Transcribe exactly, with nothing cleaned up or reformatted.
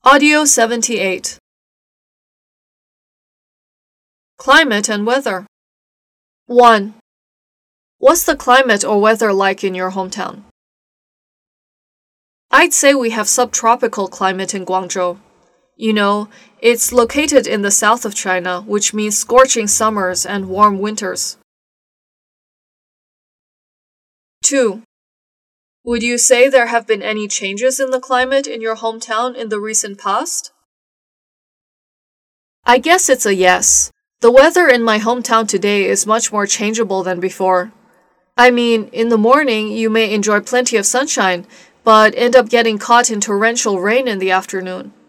Audio seventy-eight. Climate and weather. one. What's the climate or weather like in your hometown? I'd say we have subtropical climate in Guangzhou. You know, it's located in the south of China, which means scorching summers and warm winters. two. Would you say there have been any changes in the climate in your hometown in the recent past? I guess it's a yes. The weather in my hometown today is much more changeable than before. I mean, in the morning you may enjoy plenty of sunshine, but end up getting caught in torrential rain in the afternoon.